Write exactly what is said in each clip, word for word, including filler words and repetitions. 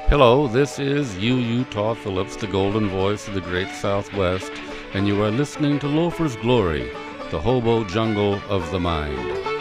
Hello, this is you, Utah Phillips, the golden voice of the great Southwest, and you are listening to Loafer's Glory, the hobo jungle of the mind.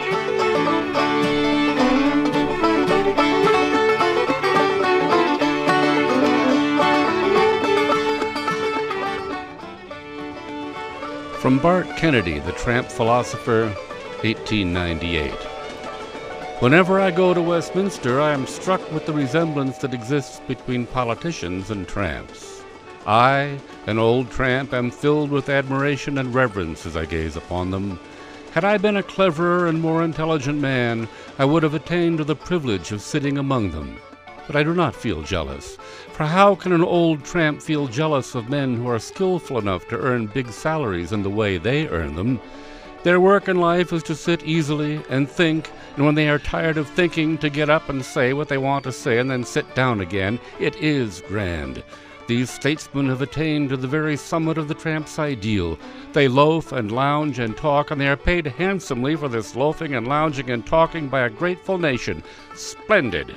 From Bart Kennedy, the tramp philosopher, eighteen ninety-eight. Whenever I go to Westminster, I am struck with the resemblance that exists between politicians and tramps. I, an old tramp, am filled with admiration and reverence as I gaze upon them. Had I been a cleverer and more intelligent man, I would have attained to the privilege of sitting among them. But I do not feel jealous, for how can an old tramp feel jealous of men who are skillful enough to earn big salaries in the way they earn them? Their work in life is to sit easily and think, and when they are tired of thinking, to get up and say what they want to say and then sit down again. It is grand. These statesmen have attained to the very summit of the tramp's ideal. They loaf and lounge and talk, and they are paid handsomely for this loafing and lounging and talking by a grateful nation. Splendid.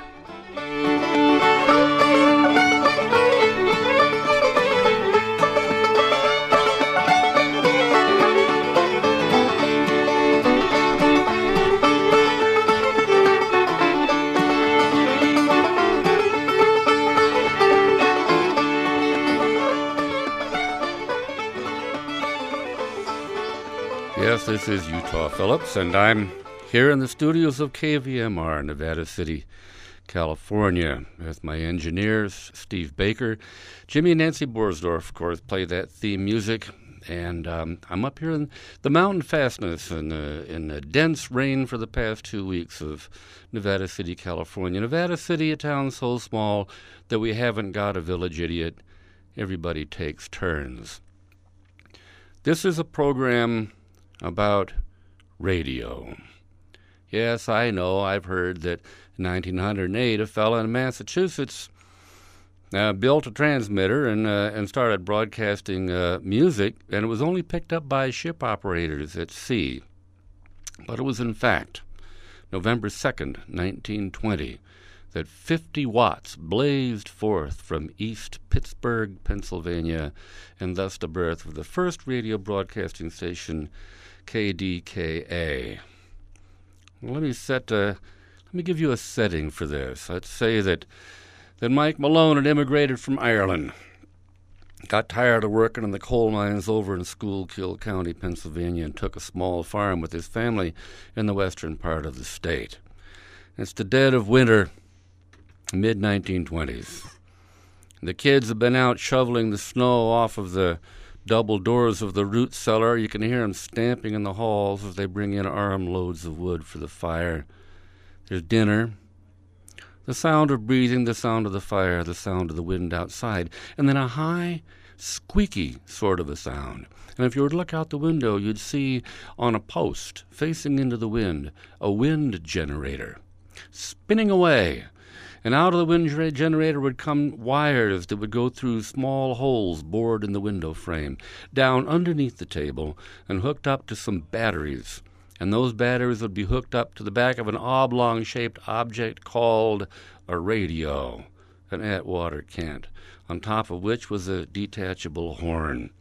Yes, this is Utah Phillips, and I'm here in the studios of K V M R, Nevada City, California, with my engineers, Steve Baker. Jimmy and Nancy Borsdorf, of course, play that theme music, and um, I'm up here in the mountain fastness in, uh, in the dense rain for the past two weeks of Nevada City, California. Nevada City, a town so small that we haven't got a village idiot. Everybody takes turns. This is a program about radio. Yes, I know, I've heard that in nineteen oh eight a fella in Massachusetts uh, built a transmitter and uh, and started broadcasting uh, music, and it was only picked up by ship operators at sea. But it was in fact November second, nineteen twenty, that fifty watts blazed forth from East Pittsburgh, Pennsylvania, and thus the birth of the first radio broadcasting station, K D K A. Well, let me set. Uh, let me give you a setting for this. Let's say that that Mike Malone had immigrated from Ireland, got tired of working in the coal mines over in Schuylkill County, Pennsylvania, and took a small farm with his family in the western part of the state. It's the dead of winter, mid nineteen twenties. The kids have been out shoveling the snow off of the double doors of the root cellar. You can hear them stamping in the halls as they bring in armloads of wood for the fire. There's dinner, the sound of breathing, the sound of the fire, the sound of the wind outside, and then a high, squeaky sort of a sound. And if you were to look out the window, you'd see on a post, facing into the wind, a wind generator spinning away. And out of the wind generator would come wires that would go through small holes bored in the window frame, down underneath the table, and hooked up to some batteries. And those batteries would be hooked up to the back of an oblong-shaped object called a radio, an Atwater Kent, on top of which was a detachable horn.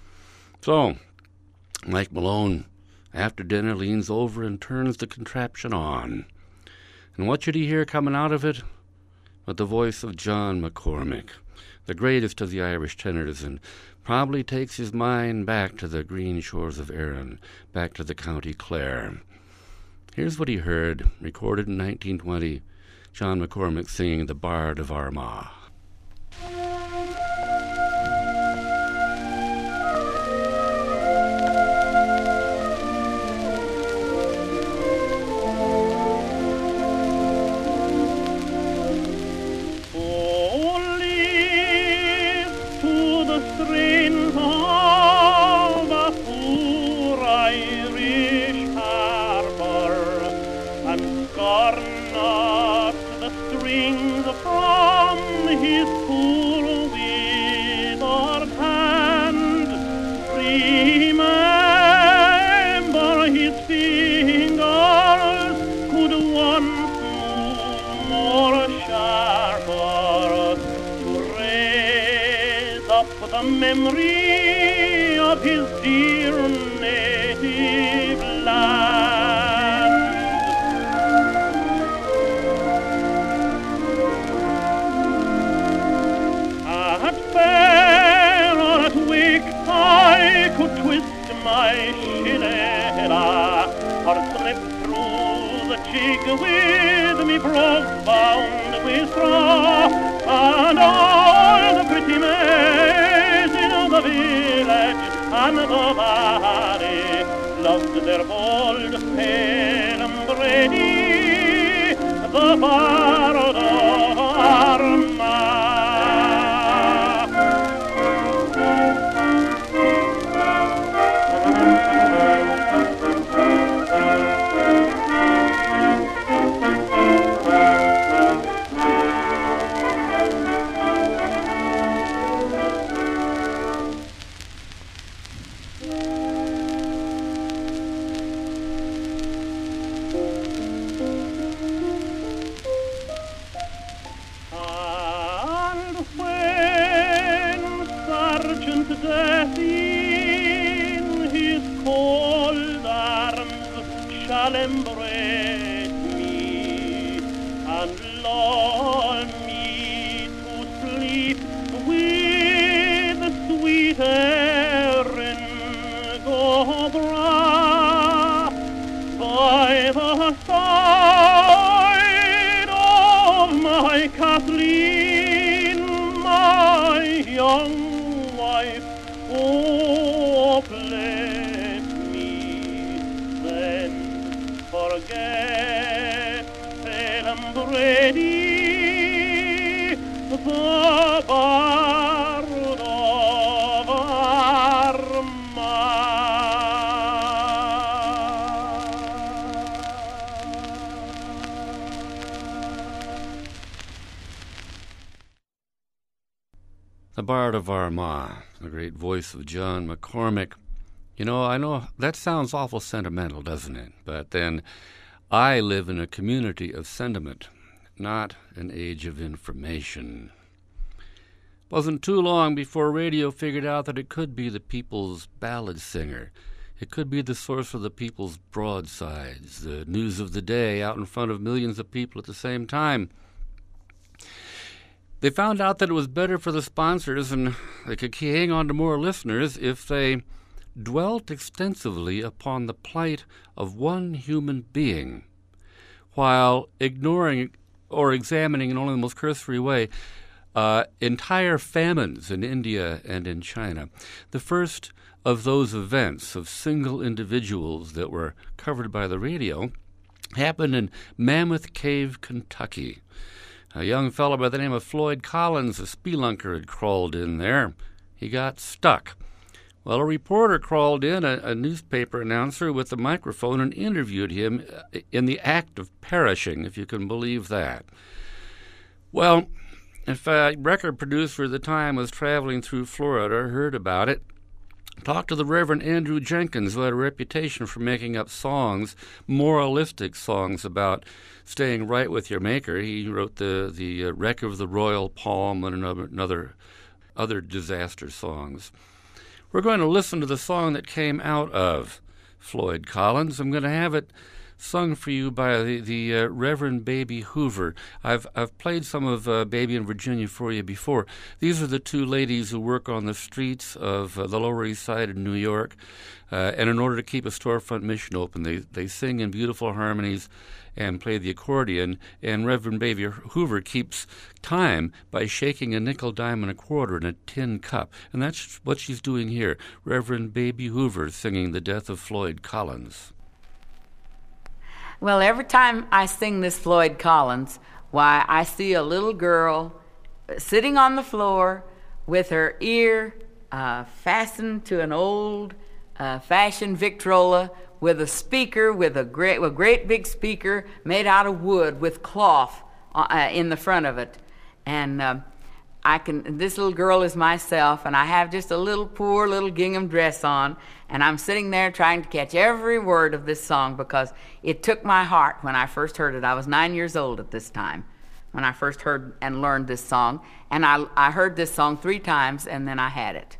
So, Mike Malone, after dinner, leans over and turns the contraption on. And what should he hear coming out of it? But the voice of John McCormick, the greatest of the Irish tenors, and probably takes his mind back to the green shores of Erin, back to the County Clare. Here's what he heard, recorded in nineteen twenty, John McCormick singing The Bard of Armagh. More sharper a memory of his dear native land. At fair or at wake I could twist my shillelagh or slip through the jig with me brogue bound with straw, and all the pretty maids in the village and the valley loved their bold pale and Brady, the bard of Armagh. Death in his cold arms shall embrace me and lull me to sleep with the sweet Erin Gobra by the side of my Kathleen, my young wife. Oh, bless me, then forget Phelim Brady, the bard of Armagh. The Bard of Armagh, the great voice of John McCormick. You know, I know that sounds awful sentimental, doesn't it? But then I live in a community of sentiment, not an age of information. Wasn't too long before radio figured out that it could be the people's ballad singer. It could be the source of the people's broadsides, the news of the day out in front of millions of people at the same time. They found out that it was better for the sponsors and they could hang on to more listeners if they dwelt extensively upon the plight of one human being while ignoring or examining in only the most cursory way uh, entire famines in India and in China. The first of those events of single individuals that were covered by the radio happened in Mammoth Cave, Kentucky. A young fellow by the name of Floyd Collins, a spelunker, had crawled in there. He got stuck. Well, a reporter crawled in, a, a newspaper announcer with a microphone, and interviewed him in the act of perishing, if you can believe that. Well, if a record producer at the time was traveling through Florida, heard about it, talked to the Reverend Andrew Jenkins, who had a reputation for making up songs, moralistic songs about staying right with your maker. He wrote the the uh, Wreck of the Royal Palm and another, another other disaster songs. We're going to listen to the song that came out of Floyd Collins. I'm going to have it sung for you by the, the uh, Reverend Baby Hoover. I've I've played some of uh, Baby in Virginia for you before. These are the two ladies who work on the streets of uh, the Lower East Side of New York, uh, and in order to keep a storefront mission open, they, they sing in beautiful harmonies and play the accordion, and Reverend Baby Hoover keeps time by shaking a nickel, dime, and a quarter in a tin cup. And that's what she's doing here. Reverend Baby Hoover singing The Death of Floyd Collins. Well, every time I sing this Floyd Collins, why, I see a little girl sitting on the floor with her ear uh, fastened to an old uh, fashioned Victrola with a speaker, with a great, a great big speaker made out of wood with cloth uh, in the front of it. And uh, I can. This little girl is myself, and I have just a little poor little gingham dress on, and I'm sitting there trying to catch every word of this song because it took my heart when I first heard it. I was nine years old at this time. when I first heard and learned this song. And I, I heard this song three times, and then I had it.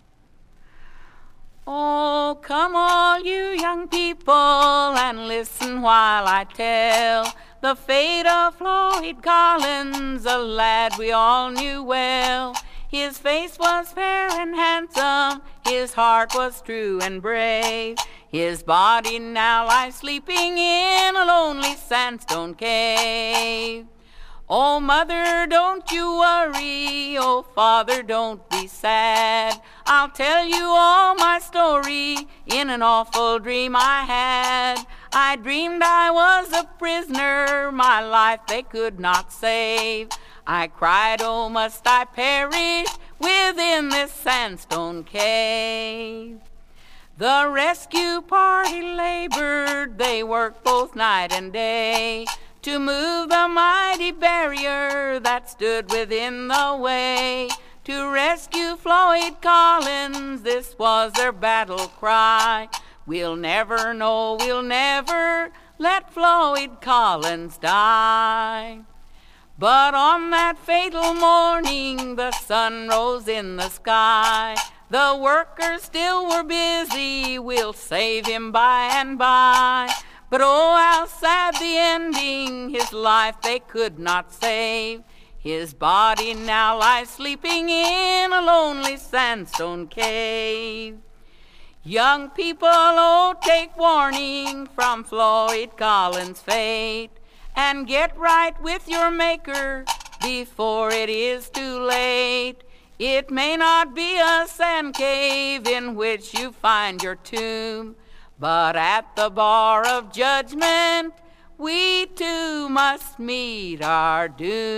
Oh, come all you young people and listen while I tell the fate of Floyd Collins, a lad we all knew well. His face was fair and handsome, his heart was true and brave. His body now lies sleeping in a lonely sandstone cave. Oh, mother, don't you worry. Oh, father, don't be sad. I'll tell you all my story in an awful dream I had. I dreamed I was a prisoner, my life they could not save. I cried, oh, must I perish within this sandstone cave? The rescue party labored, they worked both night and day to move the mighty barrier that stood within the way. To rescue Floyd Collins, this was their battle cry. We'll never know, we'll never let Floyd Collins die. But on that fatal morning, the sun rose in the sky. The workers still were busy, we'll save him by and by. But oh, how sad the ending, his life they could not save. His body now lies sleeping in a lonely sandstone cave. Young people, oh, take warning from Floyd Collins' fate, and get right with your Maker before it is too late. It may not be a sand cave in which you find your tomb, but at the bar of judgment, we too must meet our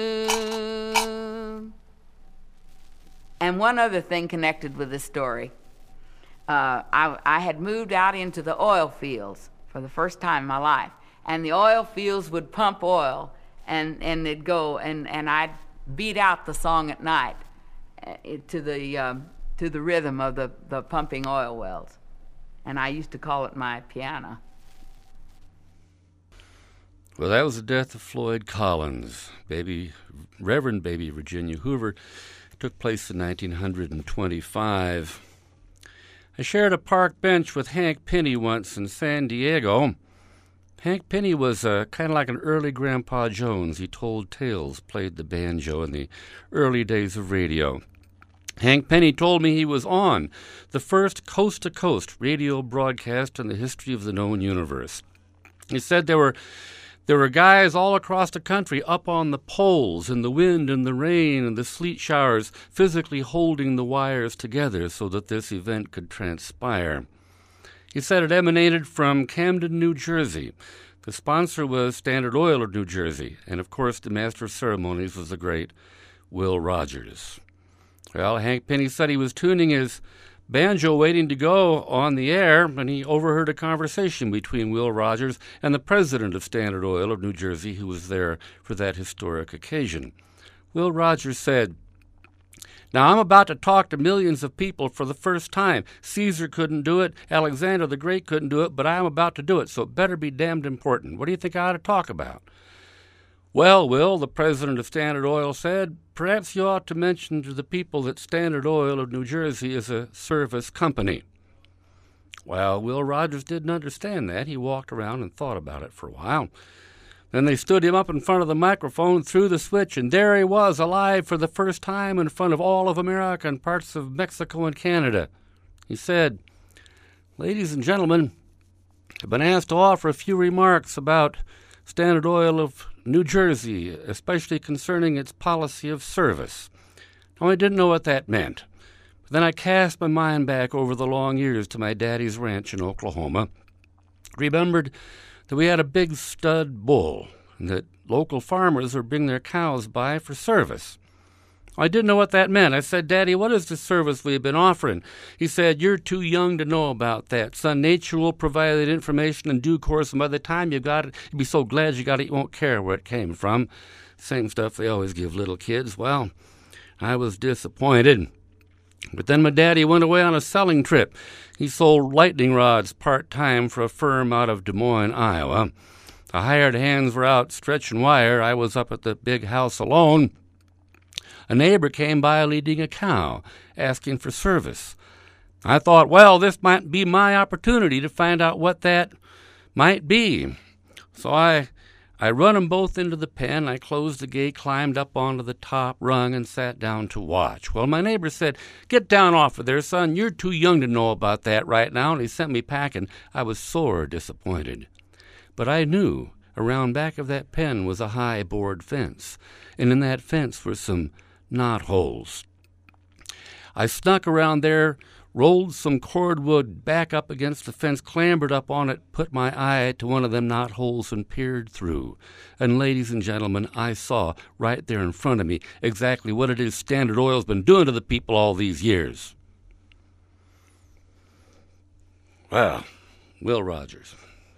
doom. And one other thing connected with this story. Uh, I, I had moved out into the oil fields for the first time in my life. And the oil fields would pump oil, and, and it'd go, and, and I'd beat out the song at night uh, to the um, to the rhythm of the, the pumping oil wells. And I used to call it my piano. Well, that was the death of Floyd Collins. Baby, Reverend Baby Virginia Hoover. It took place in nineteen twenty-five. I shared a park bench with Hank Penny once in San Diego. Hank Penny was uh, kind of like an early Grandpa Jones. He told tales, played the banjo in the early days of radio. Hank Penny told me he was on the first coast-to-coast radio broadcast in the history of the known universe. He said there were there were guys all across the country up on the poles in the wind and the rain and the sleet showers, physically holding the wires together so that this event could transpire. He said it emanated from Camden, New Jersey. The sponsor was Standard Oil of New Jersey, and of course the master of ceremonies was the great Will Rogers. Well, Hank Penny said he was tuning his banjo waiting to go on the air, and he overheard a conversation between Will Rogers and the president of Standard Oil of New Jersey, who was there for that historic occasion. Will Rogers said, "Now, I'm about to talk to millions of people for the first time. Caesar couldn't do it. Alexander the Great couldn't do it, but I'm about to do it, so it better be damned important. What do you think I ought to talk about?" "Well, Will," the president of Standard Oil said, "perhaps you ought to mention to the people that Standard Oil of New Jersey is a service company." Well, Will Rogers didn't understand that. He walked around and thought about it for a while. Then they stood him up in front of the microphone, threw the switch, and there he was, alive for the first time in front of all of America and parts of Mexico and Canada. He said, "Ladies and gentlemen, I've been asked to offer a few remarks about Standard Oil of New Jersey, especially concerning its policy of service." Now, I didn't know what that meant. But then I cast my mind back over the long years to my daddy's ranch in Oklahoma, remembered that we had a big stud bull, and that local farmers would bring their cows by for service. I didn't know what that meant. I said, "Daddy, what is the service we've been offering?" He said, "You're too young to know about that, son. Nature will provide that information in due course, and by the time you got it, you'll be so glad you got it, you won't care where it came from." Same stuff they always give little kids. Well, I was disappointed. But then my daddy went away on a selling trip. He sold lightning rods part-time for a firm out of Des Moines, Iowa. The hired hands were out stretching wire. I was up at the big house alone. A neighbor came by leading a cow, asking for service. I thought, well, this might be my opportunity to find out what that might be. So I I run them both into the pen. I closed the gate, climbed up onto the top rung, and sat down to watch. Well, my neighbor said, "Get down off of there, son. You're too young to know about that right now," and he sent me packing. I was sore disappointed. But I knew around back of that pen was a high board fence, and in that fence were some knot holes. I snuck around there, rolled some cordwood back up against the fence, clambered up on it, put my eye to one of them knot holes, and peered through. And ladies and gentlemen, I saw right there in front of me exactly what it is Standard Oil's been doing to the people all these years. Well, Will Rogers.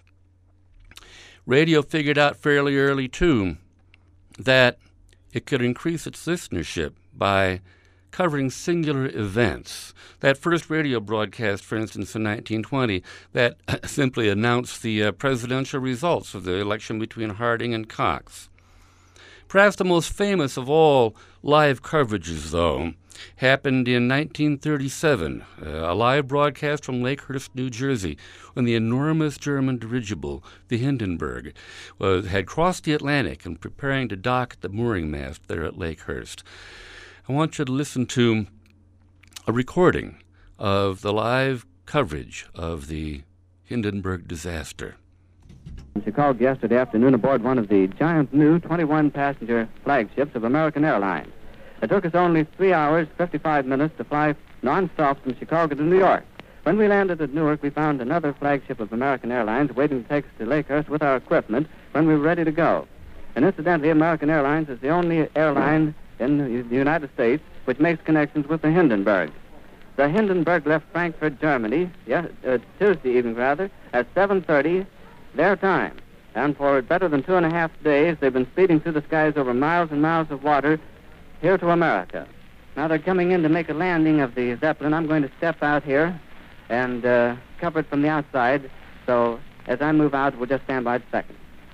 Radio figured out fairly early, too, that it could increase its listenership by covering singular events. That first radio broadcast, for instance, in nineteen twenty, that simply announced the uh, presidential results of the election between Harding and Cox. Perhaps the most famous of all live coverages, though, happened in nineteen thirty-seven, uh, a live broadcast from Lakehurst, New Jersey, when the enormous German dirigible, the Hindenburg, was, had crossed the Atlantic and preparing to dock at the mooring mast there at Lakehurst. I want you to listen to a recording of the live coverage of the Hindenburg disaster. Chicago yesterday afternoon aboard one of the giant new twenty-one passenger flagships of American Airlines. It took us only three hours, fifty-five minutes to fly non-stop from Chicago to New York. When we landed at Newark, we found another flagship of American Airlines waiting to take us to Lakehurst with our equipment when we were ready to go. And incidentally, American Airlines is the only airline in the United States which makes connections with the Hindenburg. The Hindenburg left Frankfurt, Germany, yes, uh, Tuesday evening rather, at seven thirty their time. And for better than two and a half days, they've been speeding through the skies over miles and miles of water here to America. Now they're coming in to make a landing of the Zeppelin. I'm going to step out here and uh, cover it from the outside. So as I move out, we'll just stand by a second.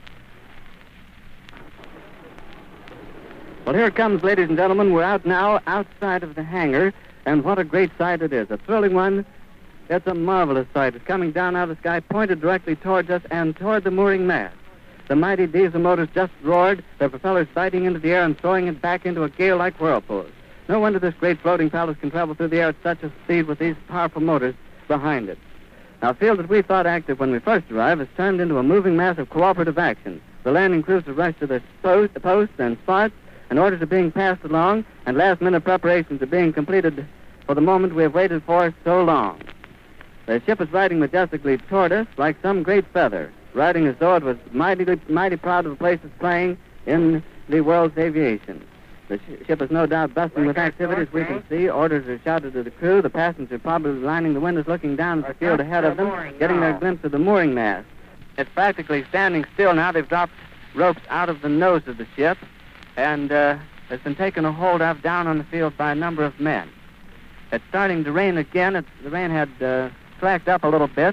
Well, here it comes, ladies and gentlemen. We're out now outside of the hangar, and what a great sight it is. A thrilling one. It's a marvelous sight. It's coming down out of the sky, pointed directly towards us and toward the mooring mast. The mighty diesel motors just roared, their propellers biting into the air and throwing it back into a gale-like whirlpool. No wonder this great floating palace can travel through the air at such a speed with these powerful motors behind it. Now, a field that we thought active when we first arrived has turned into a moving mass of cooperative action. The landing crews have rushed to the post, the posts and spots, and orders are being passed along, and last-minute preparations are being completed for the moment we have waited for so long. The ship is riding majestically toward us like some great feather, riding as though it was mighty, mighty proud of the place it's playing in the world's aviation. The sh- ship is no doubt bustling with activity, as we can see. Orders are shouted to the crew. The passengers are probably lining the windows, looking down at the field ahead of them, getting their glimpse of the mooring mast. It's practically standing still now. They've dropped ropes out of the nose of the ship, and uh, it's been taken a hold of down on the field by a number of men. It's starting to rain again. It's, the rain had uh, slacked up a little bit.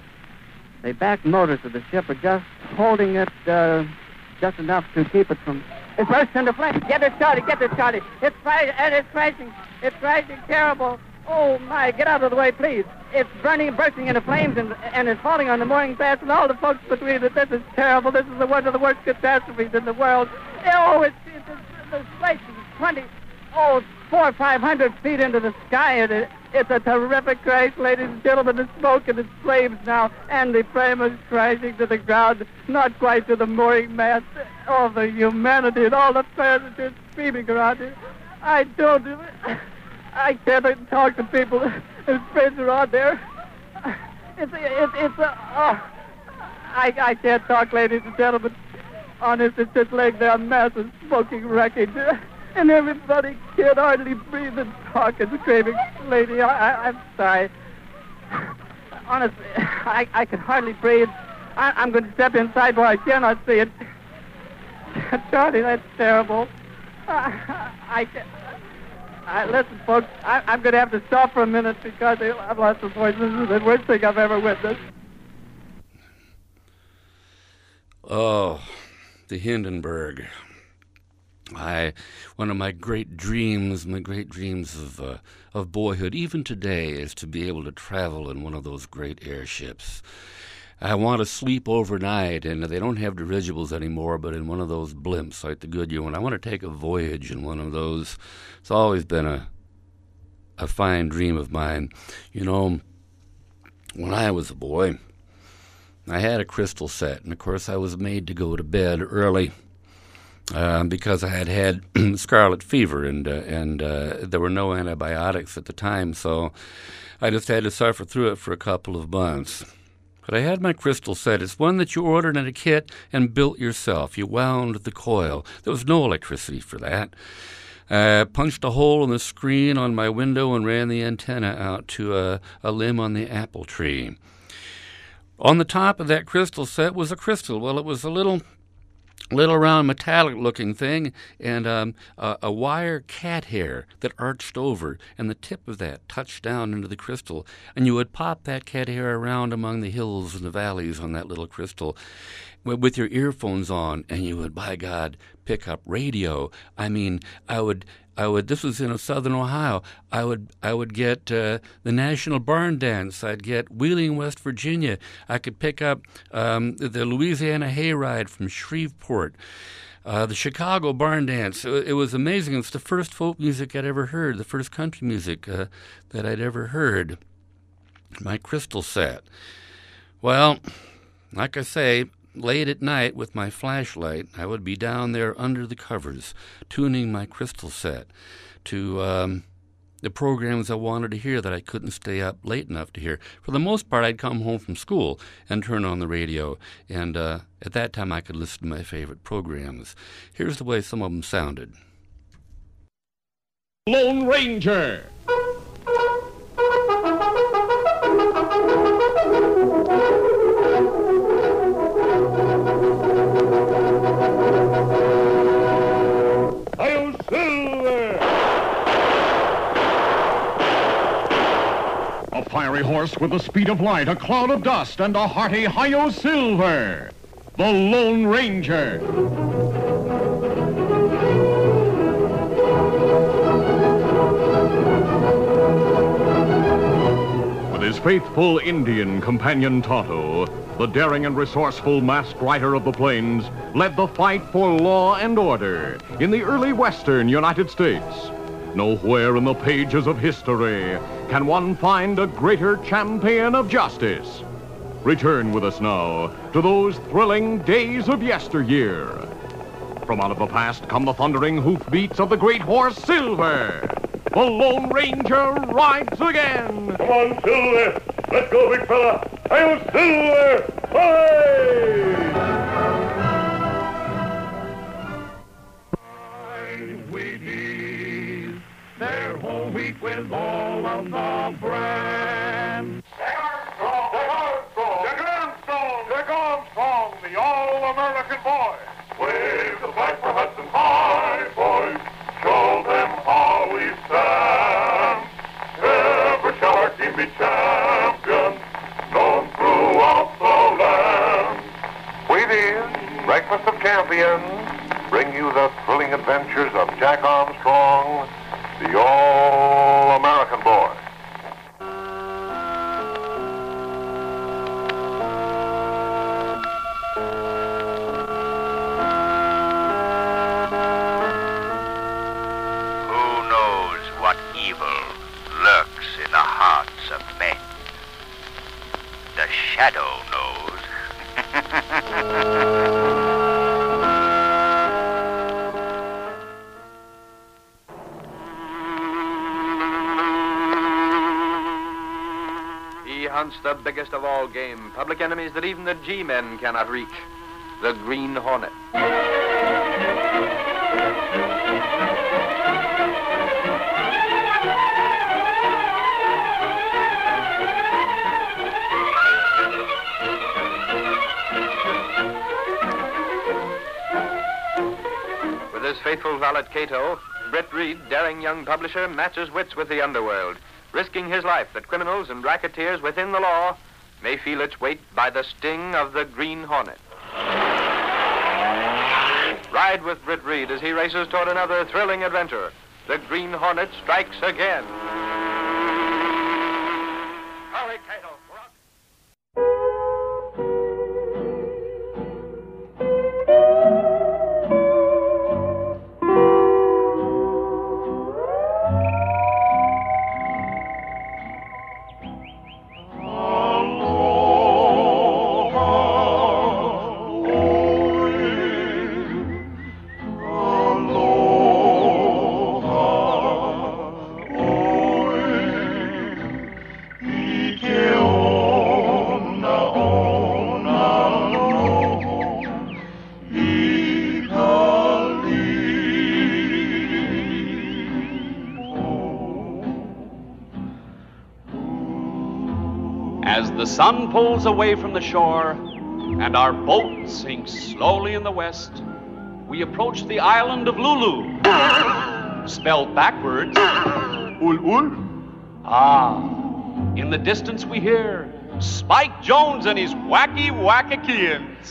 The back motors of the ship are just holding it uh, just enough to keep it from... It bursts into flames. Get it started, get it started. It's crashing, and it's crashing. It's crashing terrible. Oh, my, get out of the way, please. It's burning, bursting into flames, and, and it's falling on the mooring mast and all the folks between it. This is terrible. This is the one of the worst catastrophes in the world. Oh, it's, it's, it's the place is twenty, oh, four or five hundred feet into the sky, and it, it's a terrific crash, ladies and gentlemen. The smoke and the flames now, and the frame is crashing to the ground, not quite to the mooring mast. All the humanity and all the passengers screaming around it. I don't... I can't talk to people. His friends are out there. It's it's it's a oh, I I can't talk, ladies and gentlemen. Honest, it's just laying there, a mass of smoking wreckage, and everybody can't hardly breathe and talk and screaming. Lady, I, I I'm sorry. Honestly, I I can hardly breathe. I, I'm going to step inside where I cannot see it. Charlie, that's terrible. I, I can't. I, listen, folks, I, I'm going to have to stop for a minute because I've lost the voice. This is the worst thing I've ever witnessed. Oh, the Hindenburg. I, one of my great dreams, my great dreams of uh, of boyhood, even today, is to be able to travel in one of those great airships. I want to sleep overnight, and they don't have dirigibles anymore, but in one of those blimps like the Goodyear one. I want to take a voyage in one of those. It's always been a a fine dream of mine. You know, when I was a boy, I had a crystal set, and of course I was made to go to bed early uh, because I had had scarlet fever, and uh, and uh, there were no antibiotics at the time, so I just had to suffer through it for a couple of months. But I had my crystal set. It's one that you ordered in a kit and built yourself. You wound the coil. There was no electricity for that. I punched a hole in the screen on my window and ran the antenna out to a, a limb on the apple tree. On the top of that crystal set was a crystal. Well, it was a little little round metallic-looking thing and um, a, a wire cat hair that arched over, and the tip of that touched down into the crystal. And you would pop that cat hair around among the hills and the valleys on that little crystal with your earphones on, and you would, by God, pick up radio. I mean, I would... I would. This was in southern Ohio. I would. I would get uh, the National Barn Dance. I'd get Wheeling, West Virginia. I could pick up um, the Louisiana Hayride from Shreveport. Uh, the Chicago Barn Dance. It was amazing. It was the first folk music I'd ever heard. The first country music uh, that I'd ever heard. My crystal set. Well, like I say, late at night with my flashlight, I would be down there under the covers, tuning my crystal set to um, the programs I wanted to hear that I couldn't stay up late enough to hear. For the most part, I'd come home from school and turn on the radio, and uh, at that time I could listen to my favorite programs. Here's the way some of them sounded. Lone Ranger. Fiery horse with the speed of light, a cloud of dust, and a hearty Hi-Yo Silver, the Lone Ranger. With his faithful Indian companion Tonto, the daring and resourceful masked rider of the plains led the fight for law and order in the early western United States. Nowhere in the pages of history can one find a greater champion of justice. Return with us now to those thrilling days of yesteryear. From out of the past come the thundering hoofbeats of the great horse Silver. The Lone Ranger rides again. Come on, Silver. Let's go, big fella. Hi-yo, Silver. Hooray! Their whole wheat with all of the bran. Jack Armstrong! Jack Armstrong! Jack Armstrong, the all-American boy. Wave the flag for Hudson High, boys. Show them how we stand. Ever shall our team be champions, known throughout the land. Wheaties, Breakfast of Champions, bring you the thrilling adventures of Jack Armstrong, the all-American boy. Who knows what evil lurks in the hearts of men? The shadow knows. Hunts the biggest of all game, public enemies that even the G-men cannot reach, the Green Hornet. With his faithful valet Cato, Britt Reed, daring young publisher, matches wits with the underworld, risking his life that criminals and racketeers within the law may feel its weight by the sting of the Green Hornet. Ride with Britt Reed as he races toward another thrilling adventure. The Green Hornet strikes again. Hurry, Cato. As the sun pulls away from the shore and our boat sinks slowly in the west, we approach the island of Lulu, spelled backwards, Ul Ul. Ah, in the distance we hear Spike Jones and his wacky wackakians.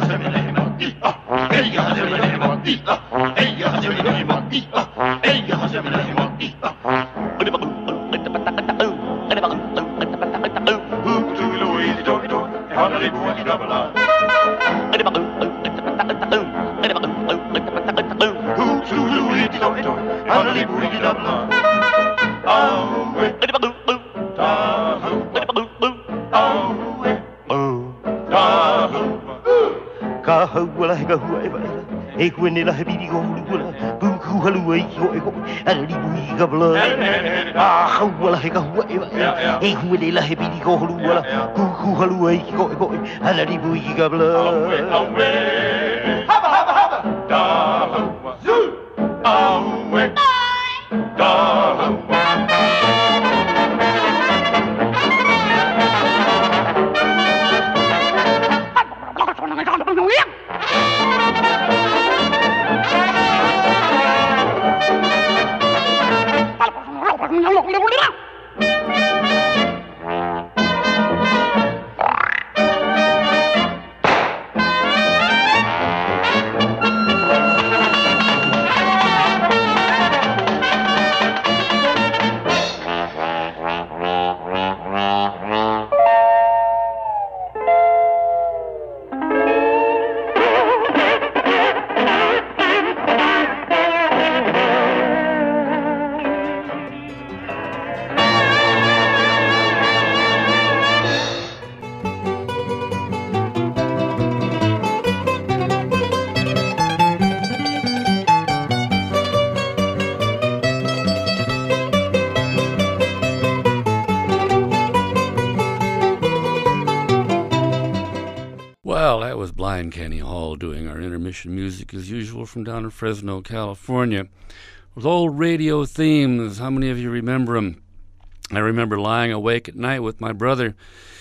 Well, that was Blind Kenny Hall doing our intermission music as usual from down in Fresno, California. With old radio themes, how many of you remember them? I remember lying awake at night with my brother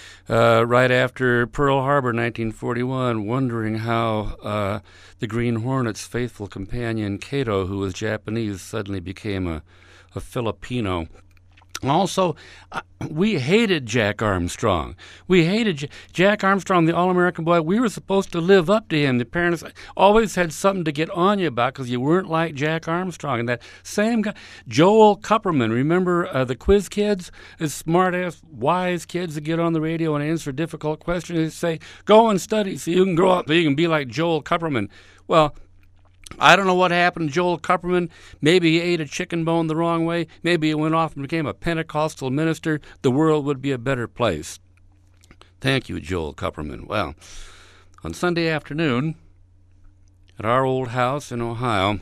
uh, right after Pearl Harbor, nineteen forty-one, wondering how uh, the Green Hornet's faithful companion, Cato, who was Japanese, suddenly became a, a Filipino. Also, uh, we hated Jack Armstrong. We hated J- Jack Armstrong, the All-American boy. We were supposed to live up to him. The parents always had something to get on you about because you weren't like Jack Armstrong. And that same guy, Joel Kupperman, remember uh, the quiz kids? The smart-ass, wise kids that get on the radio and answer difficult questions. They say, go and study so you can grow up, so you can be like Joel Kupperman. Well, I don't know what happened to Joel Kupperman. Maybe he ate a chicken bone the wrong way. Maybe he went off and became a Pentecostal minister. The world would be a better place. Thank you, Joel Kupperman. Well, on Sunday afternoon, at our old house in Ohio,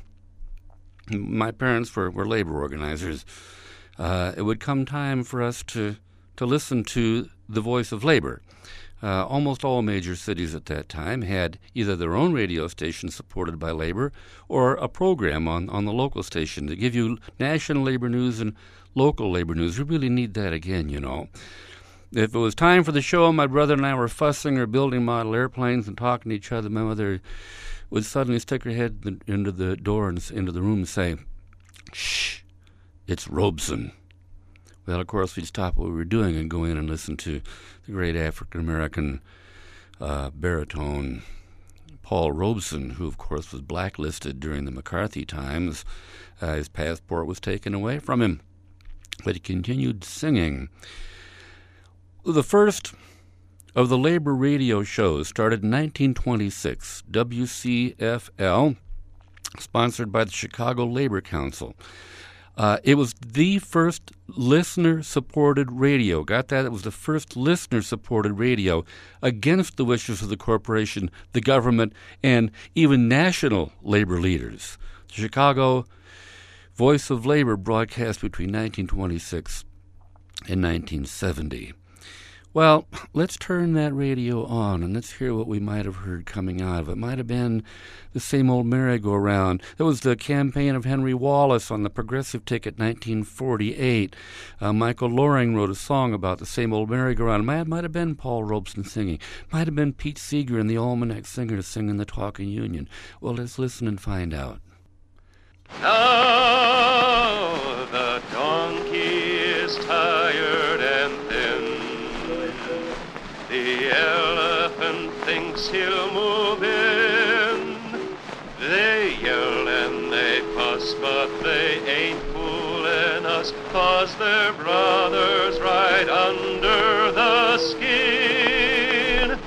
my parents were, were labor organizers. Uh, it would come time for us to, to listen to the voice of labor. Uh, almost all major cities at that time had either their own radio station supported by labor or a program on, on the local station to give you national labor news and local labor news. We really need that again, you know. If it was time for the show, my brother and I were fussing or building model airplanes and talking to each other. My mother would suddenly stick her head into the door and into the room and say, "Shh, it's Robeson." Well, of course, we'd stop what we were doing and go in and listen to the great African-American uh, baritone Paul Robeson, who, of course, was blacklisted during the McCarthy times. Uh, his passport was taken away from him, but he continued singing. The first of the labor radio shows started in nineteen twenty-six, W C F L, sponsored by the Chicago Labor Council. Uh, it was the first listener-supported radio. Got that? It was the first listener-supported radio against the wishes of the corporation, the government, and even national labor leaders. The Chicago Voice of Labor broadcast between nineteen twenty-six and nineteen seventy. Well, let's turn that radio on and let's hear what we might have heard coming out of it. It might have been the same old merry-go-round. It was the campaign of Henry Wallace on the progressive ticket nineteen forty-eight. Uh, Michael Loring wrote a song about the same old merry-go-round. It might, might have been Paul Robeson singing. It might have been Pete Seeger and the Almanac Singers singing the Talking Union. Well, let's listen and find out. Now the donkey is tired and thin. The elephant thinks he'll move in. They yell and they fuss, but they ain't fooling us, 'cause they're brothers right under the skin.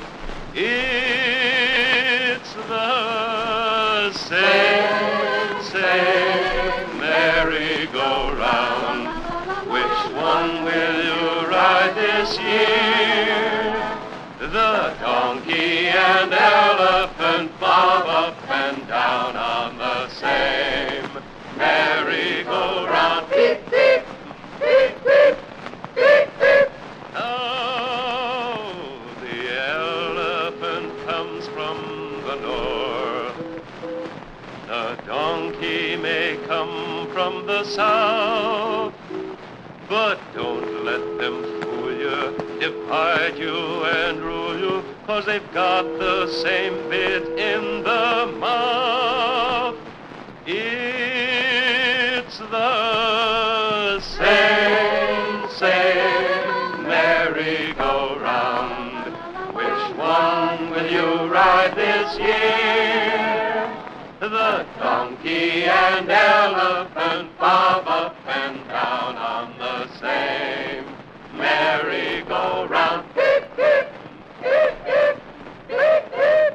It's the same, same merry-go-round. Which one will you ride this year? The donkey and elephant bob up and down on the same merry-go-round. Beep, beep, beep, beep, beep, beep. Oh, the elephant comes from the north. The donkey may come from the south. But don't let them fool you, divide you and rule you, 'cause they've got the same bit in the mouth. It's the same, same merry-go-round. Which one will you ride this year? The donkey and elephant bob up and down on the same merry-go-round. Beep, beep, beep, beep, beep, beep.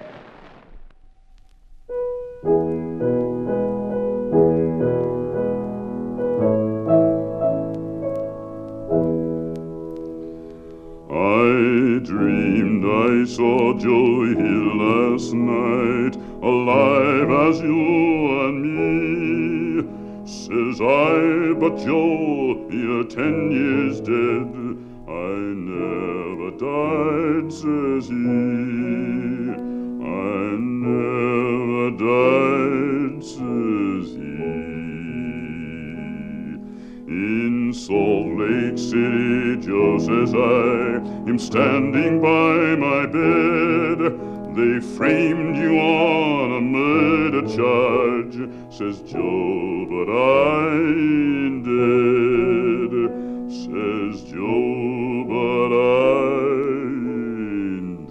I dreamed I saw Joe Hill last night, alive as you and me. Says I, but Joe, you're ten years dead. I never died, says he. I never died, says he. In Salt Lake City, Joe, says I, him standing by my bed. They framed you on a murder charge, says Joe, but I ain't dead. Says Joe, but I ain't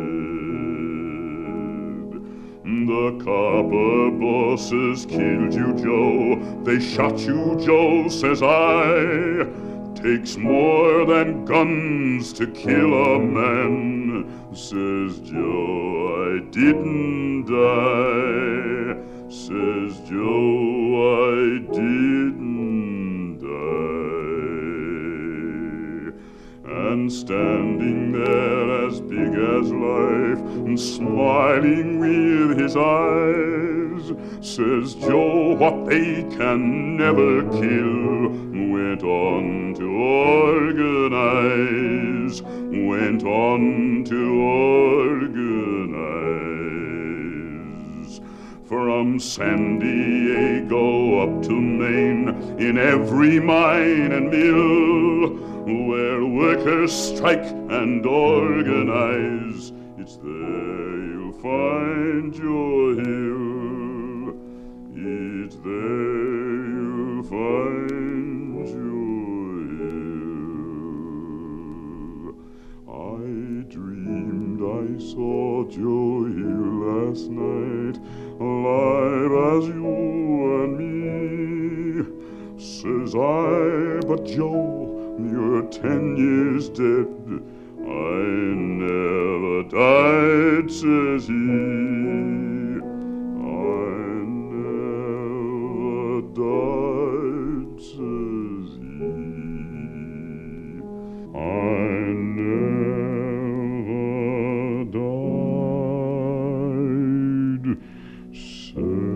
dead. The copper bosses killed you, Joe. They shot you, Joe, says I. Takes more than guns to kill a man, says Joe, I didn't die. Says Joe, I didn't die. And standing there as big as life, and smiling with his eyes, says Joe, what they can never kill, went on to organize, went on to organize. From San Diego up to Maine, in every mine and mill, where workers strike and organize, it's there you'll find your hill. It's there you'll find your hill. I dreamed I saw saw Joe here last night, alive as you and me. Says I, but Joe, you're ten years dead. I never died, says he. I never died, says he. I never died, says he.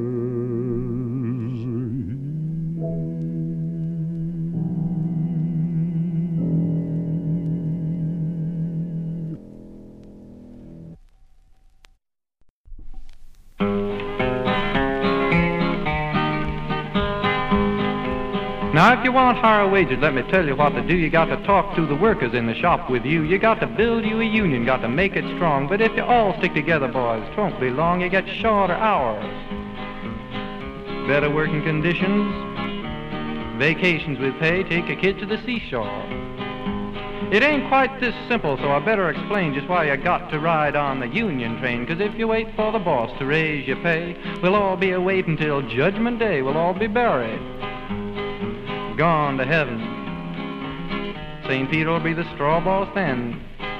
Now, if you want higher wages, let me tell you what to do. You got to talk to the workers in the shop with you. You got to build you a union, got to make it strong. But if you all stick together, boys, 'twon't be long. You get shorter hours, better working conditions, vacations with pay, take a kid to the seashore. It ain't quite this simple, so I better explain just why you got to ride on the union train. 'Cause if you wait for the boss to raise your pay, we'll all be awaiting till Judgment Day. We'll all be buried, gone to heaven. Saint Peter will be the straw boss then.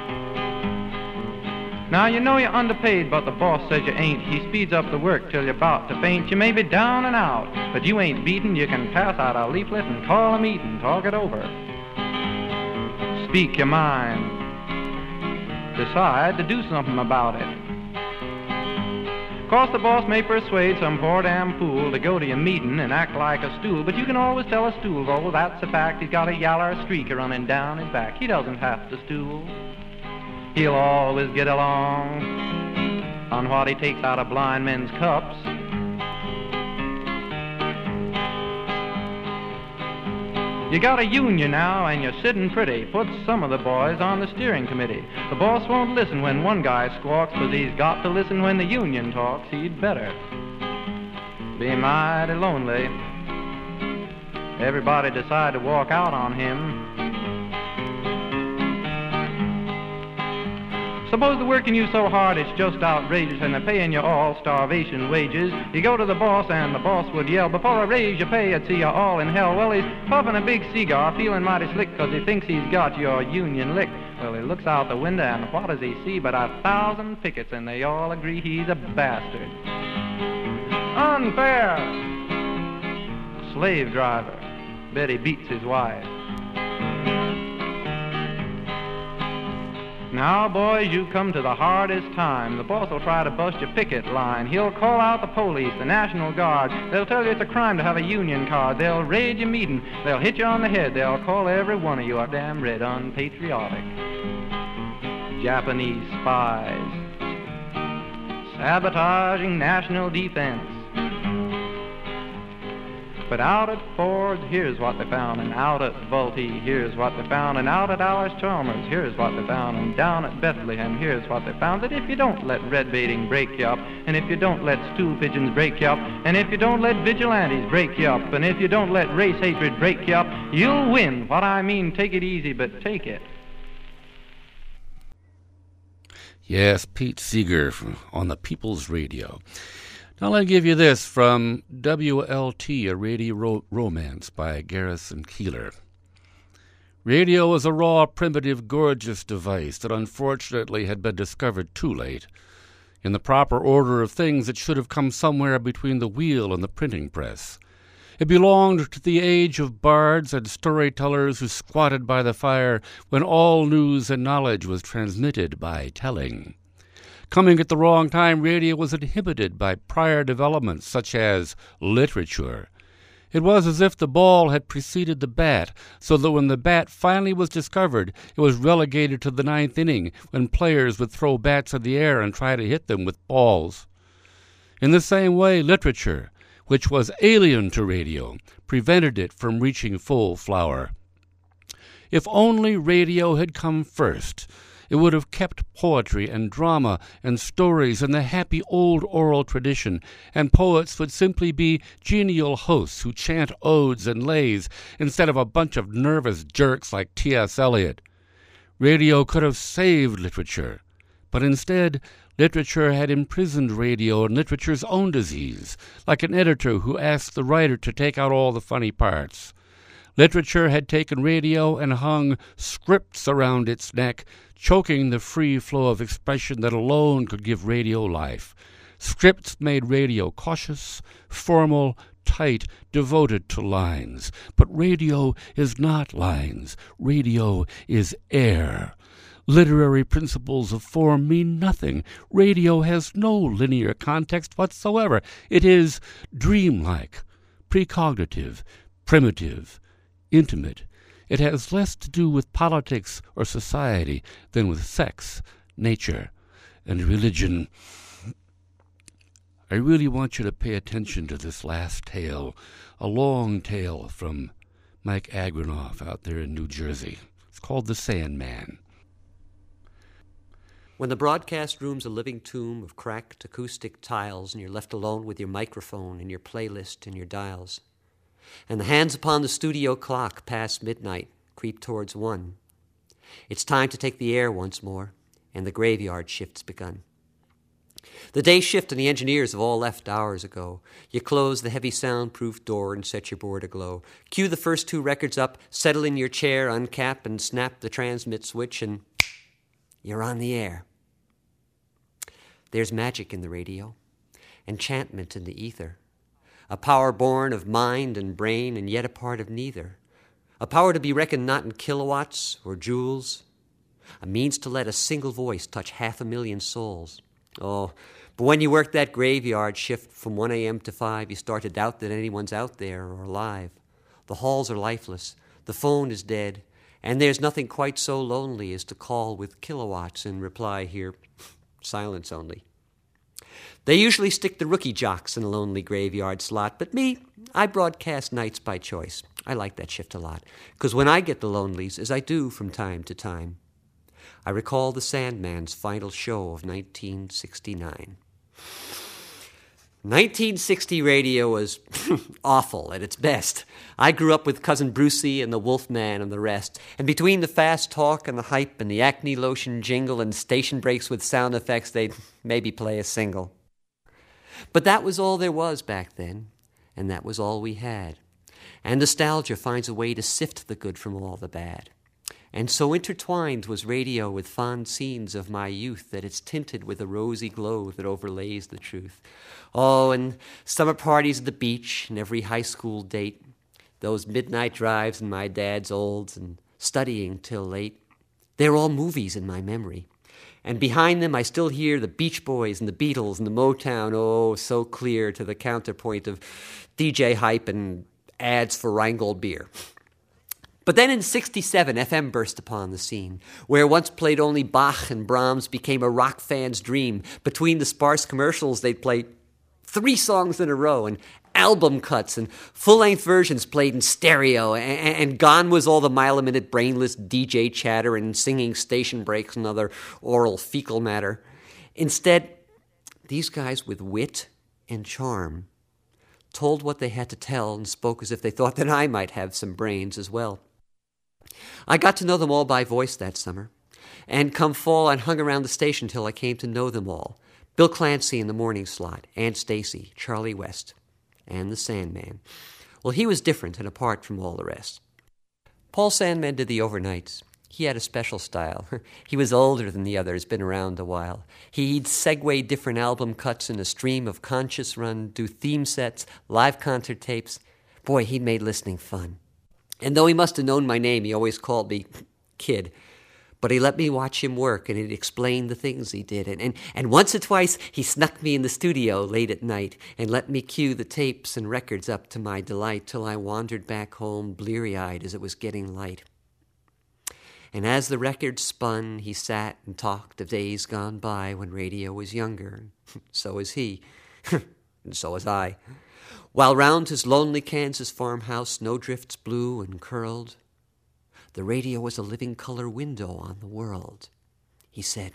Now you know you're underpaid, but the boss says you ain't. He speeds up the work till you're about to faint. You may be down and out, but you ain't beaten. You can pass out a leaflet and call a meeting, talk it over, speak your mind, decide to do something about it. Of course, the boss may persuade some poor damn fool to go to your meeting and act like a stool, but you can always tell a stool, oh, that's a fact. He's got a yaller streak running down his back. He doesn't have to stool. He'll always get along on what he takes out of blind men's cups. You got a union now, and you're sitting pretty. Put some of the boys on the steering committee. The boss won't listen when one guy squawks, but he's got to listen when the union talks. He'd better be mighty lonely. Everybody decide to walk out on him. Suppose they're working you so hard it's just outrageous, and they're paying you all starvation wages. You go to the boss and the boss would yell, before I raise your pay I'd see you all in hell. Well, he's puffing a big cigar, feeling mighty slick, 'cause he thinks he's got your union licked. Well, he looks out the window and what does he see but a thousand pickets, and they all agree he's a bastard. Unfair! Slave driver. Bet he beats his wife. Now, boys, you come to the hardest time. The boss will try to bust your picket line. He'll call out the police, the National Guard. They'll tell you it's a crime to have a union card. They'll raid your meeting. They'll hit you on the head. They'll call every one of you a damn red unpatriotic. Japanese spies sabotaging national defense. But out at Ford's, here's what they found, and out at Vultee, here's what they found, and out at Allis-Chalmers, here's what they found, and down at Bethlehem, here's what they found, that if you don't let red baiting break you up, and if you don't let stool pigeons break you up, and if you don't let vigilantes break you up, and if you don't let race hatred break you up, you'll win. What I mean, take it easy, but take it. Yes, Pete Seeger on the People's Radio. Now let me give you this from W L T, A Radio Ro- Romance by Garrison Keillor. Radio is a raw, primitive, gorgeous device that unfortunately had been discovered too late. In the proper order of things, it should have come somewhere between the wheel and the printing press. It belonged to the age of bards and storytellers who squatted by the fire when all news and knowledge was transmitted by telling. Coming at the wrong time, radio was inhibited by prior developments such as literature. It was as if the ball had preceded the bat, so that when the bat finally was discovered, it was relegated to the ninth inning when players would throw bats in the air and try to hit them with balls. In the same way, literature, which was alien to radio, prevented it from reaching full flower. If only radio had come first, it would have kept poetry and drama and stories in the happy old oral tradition, and poets would simply be genial hosts who chant odes and lays instead of a bunch of nervous jerks like T S Eliot. Radio could have saved literature, But instead, literature had imprisoned radio in literature's own disease, like an editor who asked the writer to take out all the funny parts. Literature had taken radio and hung scripts around its neck, choking the free flow of expression that alone could give radio life. Scripts made radio cautious, formal, tight, devoted to lines. But radio is not lines. Radio is air. Literary principles of form mean nothing. Radio has no linear context whatsoever. It is dreamlike, precognitive, primitive, intimate. It has less to do with politics or society than with sex, nature, and religion. I really want you to pay attention to this last tale, a long tale from Mike Agranoff out there in New Jersey. It's called The Sandman. When the broadcast room's a living tomb of cracked acoustic tiles and you're left alone with your microphone and your playlist and your dials, and the hands upon the studio clock past midnight creep towards one, it's time to take the air once more, and the graveyard shift's begun. The day shift and the engineers have all left hours ago. You close the heavy soundproof door and set your board aglow. Cue the first two records up, settle in your chair, uncap and snap the transmit switch, and you're on the air. There's magic in the radio, enchantment in the ether, a power born of mind and brain and yet a part of neither, a power to be reckoned not in kilowatts or joules, a means to let a single voice touch half a million souls. Oh, but when you work that graveyard shift from one a.m. to five, you start to doubt that anyone's out there or alive. The halls are lifeless, the phone is dead, and there's nothing quite so lonely as to call with kilowatts and reply here, silence only. They usually stick the rookie jocks in a lonely graveyard slot, but me, I broadcast nights by choice. I like that shift a lot, because when I get the lonelies, as I do from time to time, I recall the Sandman's final show of nineteen sixty-nine. nineteen sixty radio was awful at its best. I grew up with Cousin Brucey and the Wolfman and the rest, and between the fast talk and the hype and the acne lotion jingle and station breaks with sound effects, they'd maybe play a single. But that was all there was back then, and that was all we had. And nostalgia finds a way to sift the good from all the bad. And so intertwined was radio with fond scenes of my youth that it's tinted with a rosy glow that overlays the truth. Oh, and summer parties at the beach and every high school date, those midnight drives in my dad's olds and studying till late, they're all movies in my memory. And behind them I still hear the Beach Boys and the Beatles and the Motown, oh, so clear to the counterpoint of D J hype and ads for Rheingold beer. But then in sixty-seven, F M burst upon the scene, where once played only Bach and Brahms became a rock fan's dream. Between the sparse commercials, they'd play three songs in a row, and album cuts and full-length versions played in stereo, and, and gone was all the mile-a-minute brainless D J chatter and singing station breaks and other oral fecal matter. Instead, these guys with wit and charm told what they had to tell and spoke as if they thought that I might have some brains as well. I got to know them all by voice that summer, and come fall I hung around the station till I came to know them all. Bill Clancy in the morning slot, Aunt Stacy, Charlie West, and the Sandman. Well, he was different and apart from all the rest. Paul Sandman did the overnights. He had a special style. He was older than the others, been around a while. He'd segue different album cuts in a stream of conscious run, do theme sets, live concert tapes. Boy, he'd made listening fun. And though he must have known my name, he always called me Kid. But he let me watch him work, and he'd explain the things he did. And, and, and once or twice, he snuck me in the studio late at night and let me cue the tapes and records up to my delight till I wandered back home bleary-eyed as it was getting light. And as the records spun, he sat and talked of days gone by when radio was younger. So was he, and so was I. While round his lonely Kansas farmhouse snowdrifts blew and curled, the radio was a living color window on the world. He said,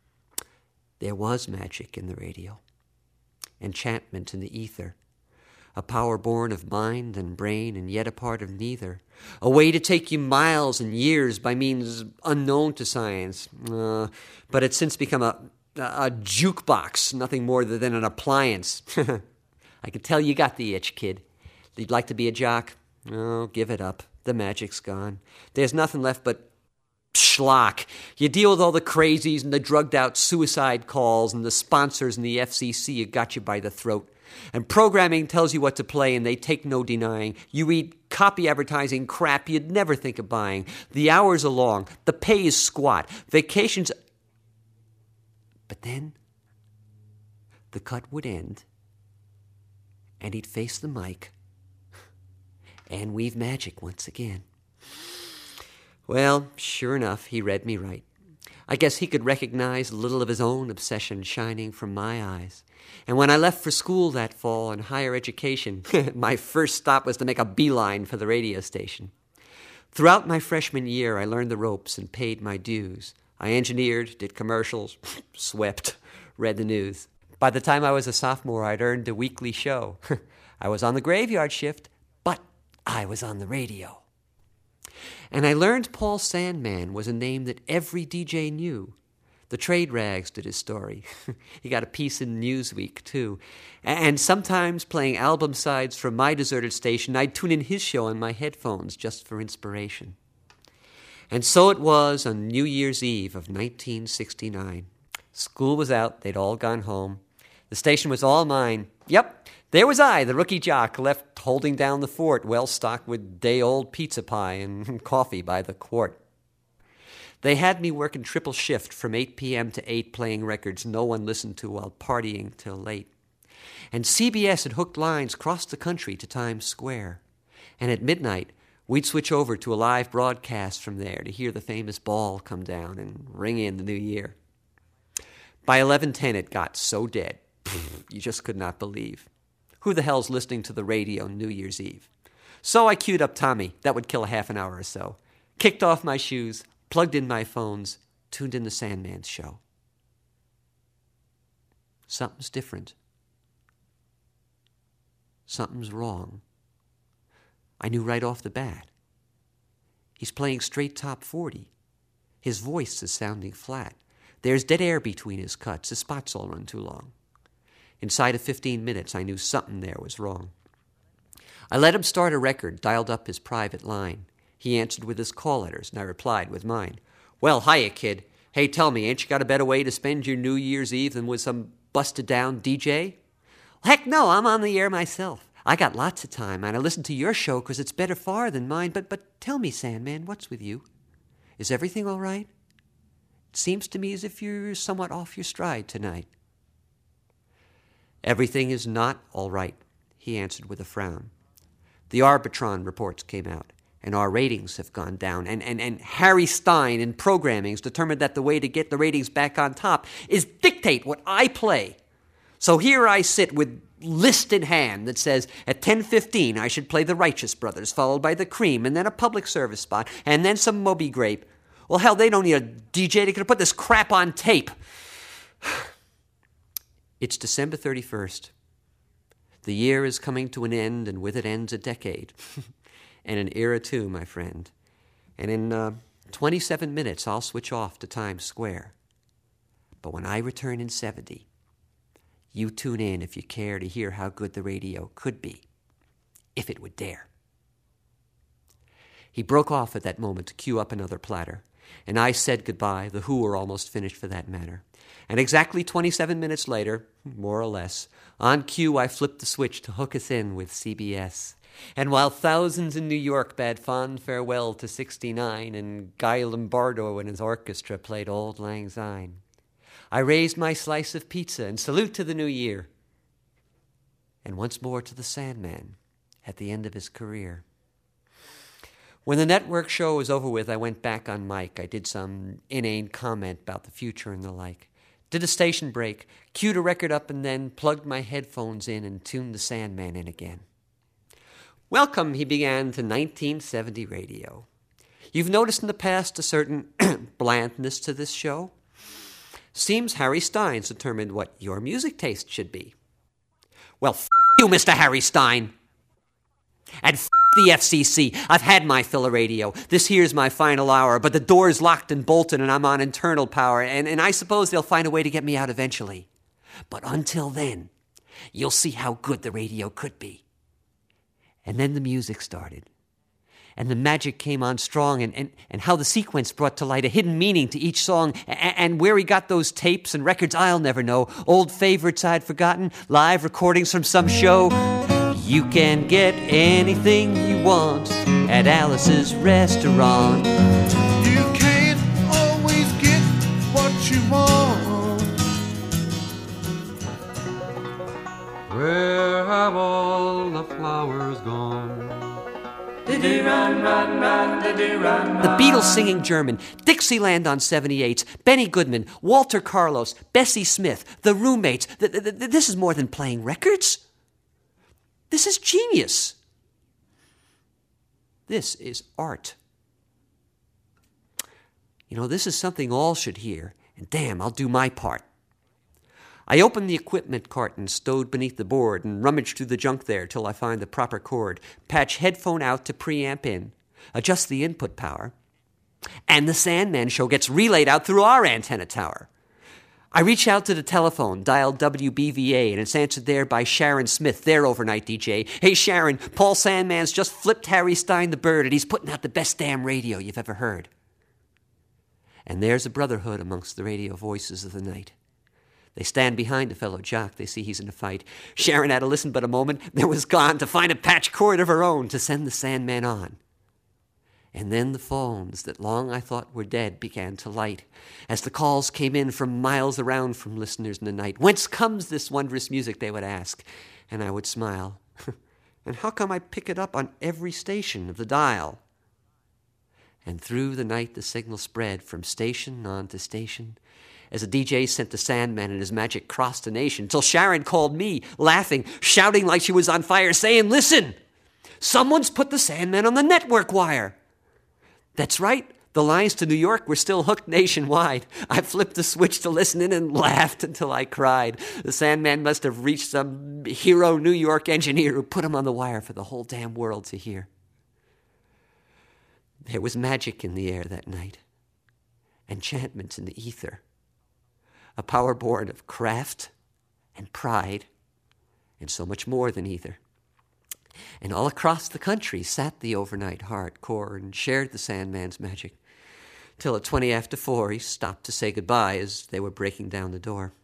there was magic in the radio, enchantment in the ether, a power born of mind and brain and yet a part of neither, a way to take you miles and years by means unknown to science. Uh, but it's since become a, a, a jukebox, nothing more than an appliance. I can tell you got the itch, kid. You'd like to be a jock? Oh, give it up. The magic's gone. There's nothing left but schlock. You deal with all the crazies and the drugged-out suicide calls and the sponsors and the F C C who got you by the throat. And programming tells you what to play, and they take no denying. You read copy advertising crap you'd never think of buying. The hours are long. The pay is squat. Vacations... But then, the cut would end, and he'd face the mic and weave magic once again. Well, sure enough, he read me right. I guess he could recognize a little of his own obsession shining from my eyes. And when I left for school that fall in higher education, my first stop was to make a beeline for the radio station. Throughout my freshman year, I learned the ropes and paid my dues. I engineered, did commercials, swept, read the news. By the time I was a sophomore, I'd earned a weekly show. I was on the graveyard shift, but I was on the radio. And I learned Paul Sandman was a name that every D J knew. The Trade Rags did his story. He got a piece in Newsweek, too. And sometimes, playing album sides from my deserted station, I'd tune in his show on my headphones just for inspiration. And so it was on New Year's Eve of nineteen sixty-nine. School was out. They'd all gone home. The station was all mine. Yep, there was I, the rookie jock, left holding down the fort, well stocked with day-old pizza pie and coffee by the quart. They had me working triple shift from eight p.m. to eight, playing records no one listened to while partying till late. And C B S had hooked lines across the country to Times Square. And at midnight, we'd switch over to a live broadcast from there to hear the famous ball come down and ring in the new year. By eleven ten, it got so dead, you just could not believe. Who the hell's listening to the radio New Year's Eve? So I queued up Tommy. That would kill a half an hour or so. Kicked off my shoes, plugged in my phones, tuned in the Sandman's show. Something's different. Something's wrong. I knew right off the bat. He's playing straight top forty. His voice is sounding flat. There's dead air between his cuts. His spots all run too long. Inside of fifteen minutes, I knew something there was wrong. I let him start a record, dialed up his private line. He answered with his call letters, and I replied with mine. Well, hiya, kid. Hey, tell me, ain't you got a better way to spend your New Year's Eve than with some busted-down D J? Heck no, I'm on the air myself. I got lots of time, and I listen to your show because it's better far than mine. But but tell me, Sandman, what's with you? Is everything all right? It seems to me as if you're somewhat off your stride tonight. Everything is not all right, he answered with a frown. The Arbitron reports came out, and our ratings have gone down. And, and, and Harry Stein in programming's determined that the way to get the ratings back on top is dictate what I play. So here I sit with list in hand that says at ten fifteen I should play the Righteous Brothers, followed by the Cream, and then a public service spot, and then some Moby Grape. Well, hell, they don't need a D J. They could have put this crap on tape. It's December thirty-first. The year is coming to an end, and with it ends a decade. And an era, too, my friend. And in uh, twenty-seven minutes, I'll switch off to Times Square. But when I return in seventy, you tune in if you care to hear how good the radio could be, if it would dare. He broke off at that moment to cue up another platter, and I said goodbye. The Who were almost finished for that matter. And exactly twenty-seven minutes later, more or less, on cue I flipped the switch to hook us in with C B S. And while thousands in New York bade fond farewell to sixty-nine and Guy Lombardo and his orchestra played Auld Lang Syne, I raised my slice of pizza in salute to the new year, and once more to the Sandman at the end of his career. When the network show was over with, I went back on mic. I did some inane comment about the future and the like. Did a station break, queued a record up, and then plugged my headphones in and tuned the Sandman in again. Welcome, he began, to nineteen seventy radio. You've noticed in the past a certain blandness to this show. Seems Harry Stein's determined what your music taste should be. Well, f*** you, Mister Harry Stein. And f*** the F C C. I've had my fill of radio. This here's my final hour, but the door's locked and bolted and I'm on internal power, and, and I suppose they'll find a way to get me out eventually. But until then, you'll see how good the radio could be. And then the music started. And the magic came on strong, and, and, and how the sequence brought to light a hidden meaning to each song, and, and where he got those tapes and records I'll never know, old favorites I'd forgotten, live recordings from some show. You can get anything you want at Alice's restaurant. You can't always get what you want. Where have all the flowers gone? Run, run, run, run, the Beatles singing German, Dixieland on seventy-eights, Benny Goodman, Walter Carlos, Bessie Smith, The Roommates. Th- th- th- this is more than playing records. This is genius. This is art. You know, this is something all should hear, and damn, I'll do my part. I open the equipment carton stowed beneath the board and rummage through the junk there till I find the proper cord, patch headphone out to preamp in, adjust the input power, and the Sandman Show gets relayed out through our antenna tower. I reach out to the telephone, dial W B V A, and it's answered there by Sharon Smith, their overnight D J. Hey, Sharon, Paul Sandman's just flipped Harry Stein the bird, and he's putting out the best damn radio you've ever heard. And there's a brotherhood amongst the radio voices of the night. They stand behind a fellow jock. They see he's in a fight. Sharon had to listen but a moment, then was gone to find a patch cord of her own to send the Sandman on. And then the phones that long I thought were dead began to light as the calls came in from miles around from listeners in the night. Whence comes this wondrous music, they would ask, and I would smile. And how come I pick it up on every station of the dial? And through the night the signal spread from station on to station as the D J sent the Sandman and his magic cross the nation, till Sharon called me, laughing, shouting like she was on fire, saying, "Listen, someone's put the Sandman on the network wire." That's right. The lines to New York were still hooked nationwide. I flipped the switch to listen in and laughed until I cried. The Sandman must have reached some hero New York engineer who put him on the wire for the whole damn world to hear. There was magic in the air that night, enchantment in the ether, a power born of craft and pride, and so much more than either. And all across the country sat the overnight hardcore and shared the Sandman's magic, till at twenty after four he stopped to say goodbye as they were breaking down the door.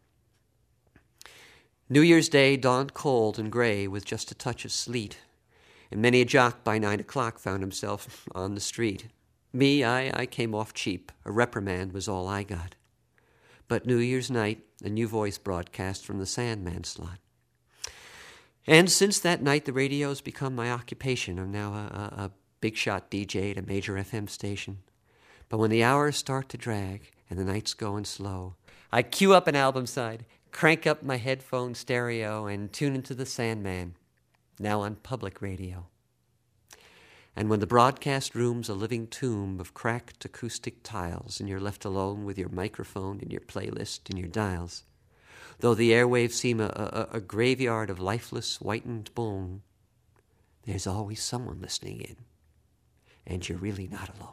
New Year's Day dawned cold and gray with just a touch of sleet, and many a jock by nine o'clock found himself on the street. Me, I, I came off cheap. A reprimand was all I got. But New Year's night, a new voice broadcast from the Sandman slot. And since that night, the radio's become my occupation. I'm now a, a, a big-shot D J at a major F M station. But when the hours start to drag and the night's going slow, I cue up an album side, crank up my headphone stereo, and tune into the Sandman, now on public radio. And when the broadcast room's a living tomb of cracked acoustic tiles and you're left alone with your microphone and your playlist and your dials, though the airwaves seem a, a, a graveyard of lifeless, whitened bone, there's always someone listening in, and you're really not alone.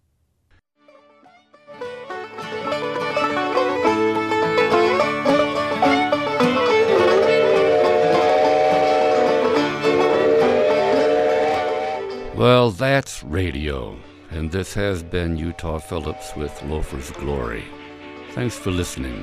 Well, that's radio, and this has been Utah Phillips with Loafer's Glory. Thanks for listening.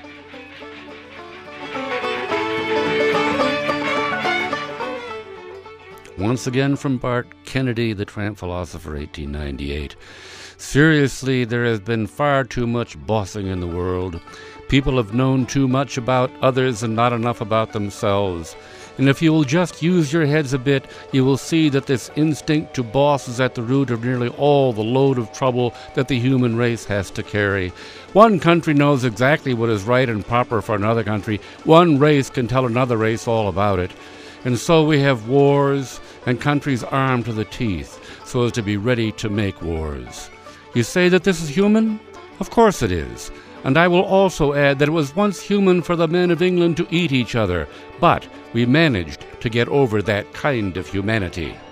Once again from Bart Kennedy, The Tramp Philosopher, eighteen ninety-eight. Seriously, there has been far too much bossing in the world. People have known too much about others and not enough about themselves. And if you will just use your heads a bit, you will see that this instinct to boss is at the root of nearly all the load of trouble that the human race has to carry. One country knows exactly what is right and proper for another country. One race can tell another race all about it. And so we have wars and countries armed to the teeth so as to be ready to make wars. You say that this is human? Of course it is. And I will also add that it was once human for the men of England to eat each other, but we managed to get over that kind of humanity.